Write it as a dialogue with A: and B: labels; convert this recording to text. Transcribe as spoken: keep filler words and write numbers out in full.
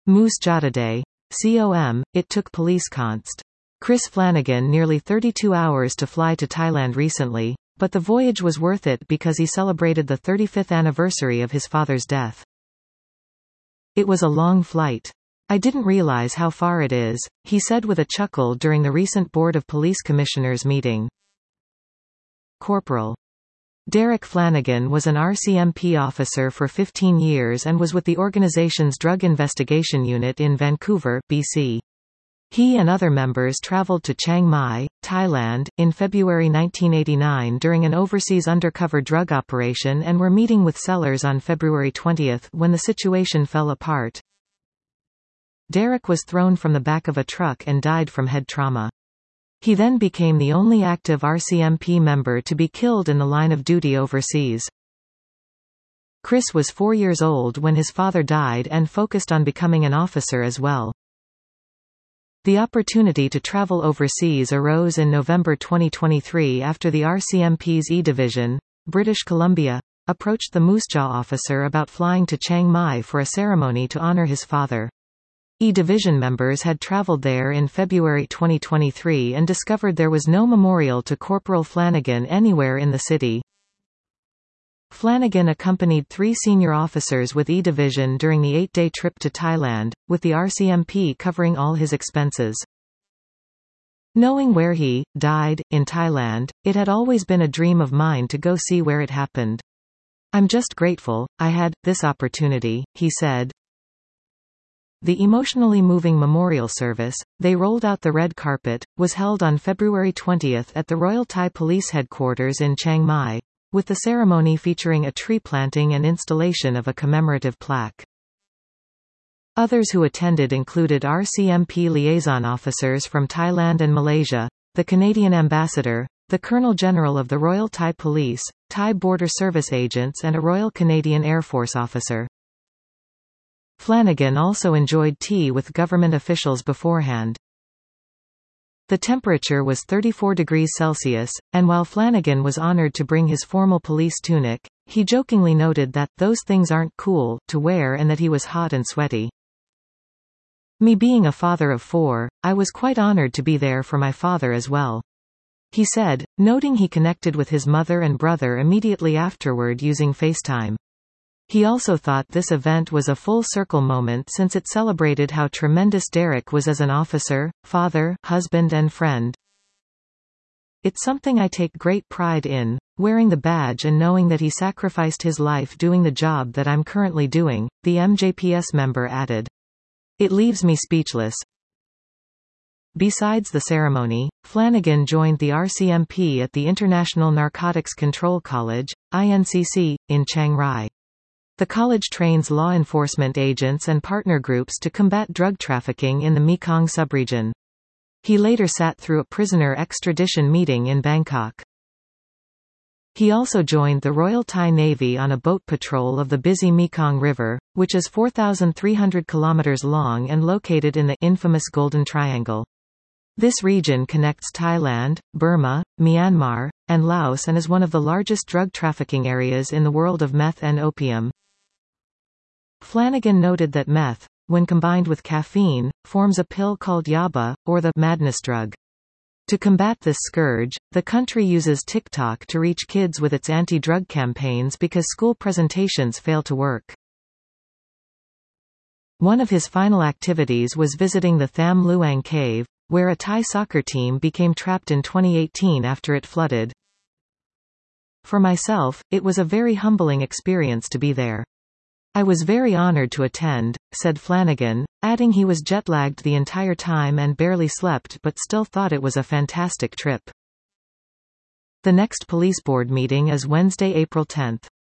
A: Moose Jaw Day. Com, it took police const. Chris Flanagan nearly thirty-two hours to fly to Thailand recently, but the voyage was worth it because he celebrated the thirty-fifth anniversary of his father's death. It was a long flight. I didn't realize how far it is, he said with a chuckle during the recent Board of Police Commissioners meeting. Corporal Derek Flanagan was an R C M P officer for fifteen years and was with the organization's Drug Investigation Unit in Vancouver, B C. He and other members traveled to Chiang Mai, Thailand, in February nineteen eighty-nine during an overseas undercover drug operation and were meeting with Sellers on February twentieth when the situation fell apart. Derek was thrown from the back of a truck and died from head trauma. He then became the only active R C M P member to be killed in the line of duty overseas. Chris was four years old when his father died and focused on becoming an officer as well. The opportunity to travel overseas arose in November twenty twenty-three after the R C M P's E Division, British Columbia, approached the Moose Jaw officer about flying to Chiang Mai for a ceremony to honor his father. E Division members had traveled there in February twenty twenty-three and discovered there was no memorial to Corporal Flanagan anywhere in the city. Flanagan accompanied three senior officers with E Division during the eight-day trip to Thailand, with the R C M P covering all his expenses. Knowing where he died, in Thailand, it had always been a dream of mine to go see where it happened. I'm just grateful I had this opportunity, he said. The emotionally moving memorial service, they rolled out the red carpet, was held on February twentieth at the Royal Thai Police Headquarters in Chiang Mai, with the ceremony featuring a tree planting and installation of a commemorative plaque. Others who attended included R C M P liaison officers from Thailand and Malaysia, the Canadian ambassador, the Colonel General of the Royal Thai Police, Thai Border Service agents and a Royal Canadian Air Force officer. Flanagan also enjoyed tea with government officials beforehand. The temperature was thirty-four degrees Celsius, and while Flanagan was honored to bring his formal police tunic, he jokingly noted that, "those things aren't cool to wear," and that he was hot and sweaty. Me being a father of four, I was quite honored to be there for my father as well. He said, noting he connected with his mother and brother immediately afterward using FaceTime. He also thought this event was a full-circle moment since it celebrated how tremendous Derek was as an officer, father, husband and friend. It's something I take great pride in, wearing the badge and knowing that he sacrificed his life doing the job that I'm currently doing, the M J P S member added. It leaves me speechless. Besides the ceremony, Flanagan joined the R C M P at the International Narcotics Control College, I N C C, in Chiang Rai. The college trains law enforcement agents and partner groups to combat drug trafficking in the Mekong subregion. He later sat through a prisoner extradition meeting in Bangkok. He also joined the Royal Thai Navy on a boat patrol of the busy Mekong River, which is four thousand three hundred kilometers long and located in the infamous Golden Triangle. This region connects Thailand, Burma, Myanmar, and Laos and is one of the largest drug trafficking areas in the world of meth and opium. Flanagan noted that meth, when combined with caffeine, forms a pill called yaba, or the madness drug. To combat this scourge, the country uses TikTok to reach kids with its anti-drug campaigns because school presentations fail to work. One of his final activities was visiting the Tham Luang Cave, where a Thai soccer team became trapped in twenty eighteen after it flooded. For myself, it was a very humbling experience to be there. I was very honored to attend, said Flanagan, adding he was jet-lagged the entire time and barely slept but still thought it was a fantastic trip. The next police board meeting is Wednesday, April tenth.